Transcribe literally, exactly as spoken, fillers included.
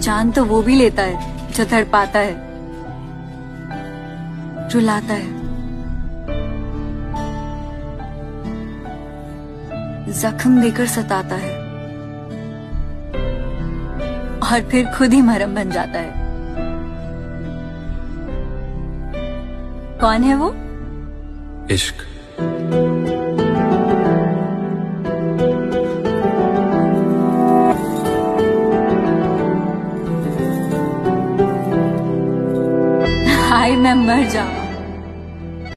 जान तो वो भी लेता है जो तड़पाता है, रुलाता है, जख्म देकर सताता है और फिर खुद ही मरहम बन जाता है। कौन है वो? इश्क। हाय मैं मर जाऊं